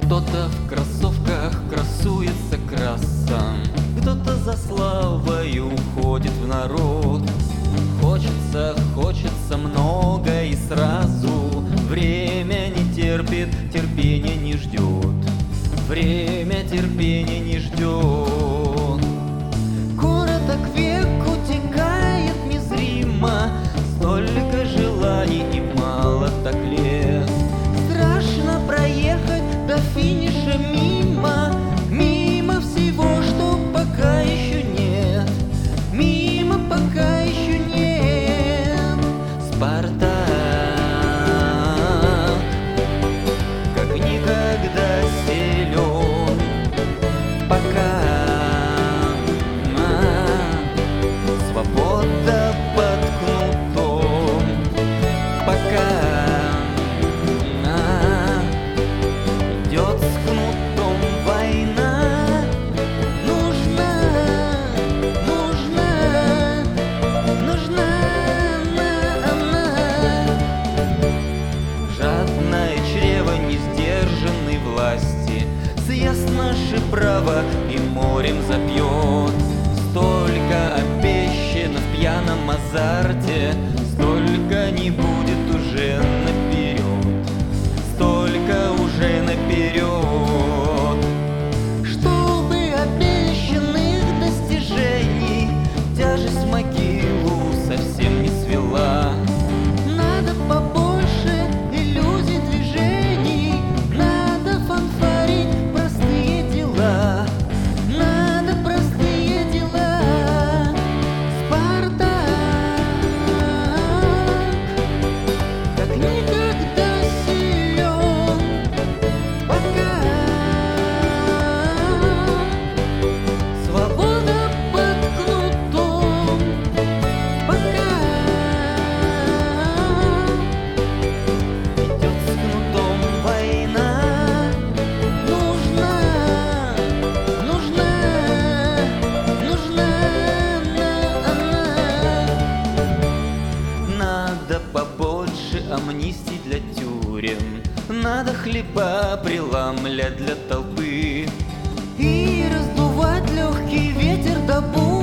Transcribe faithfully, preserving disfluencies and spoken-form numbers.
Кто-то в кроссовках красуется красом, кто-то за славой уходит в народ. Хочется, хочется много и сразу. Время не терпит, терпение не ждет. Время терпения не ждет. Короток век утекает незримо, столько желаний и мало так лет. Страшно проехать до финиша мимо, мимо всего, что пока еще нет, мимо пока еще нет. Спартак, как никогда силен, пока свобода под кнутом, пока идет с кнутом война. Нужна, нужна, нужна она. Жадное чрево несдержанной власти съест наше право и морем запьет. Столько обещано в пьяном азарте, столько не будет уже наперед, столько уже наперед. Чтобы обещанных достижений тяжесть могилу совсем не свела. Надо побольше иллюзий движений, надо фанфарить простые дела, надо простые дела. Спартак, как никогда силен, пока свобода под кнутом, пока идет с кнутом война. Нужна, нужна, нужна она. Надо побольше амнистий для тюрем, надо хлеба преломлять для толпы и раздувать легкий ветер до бури.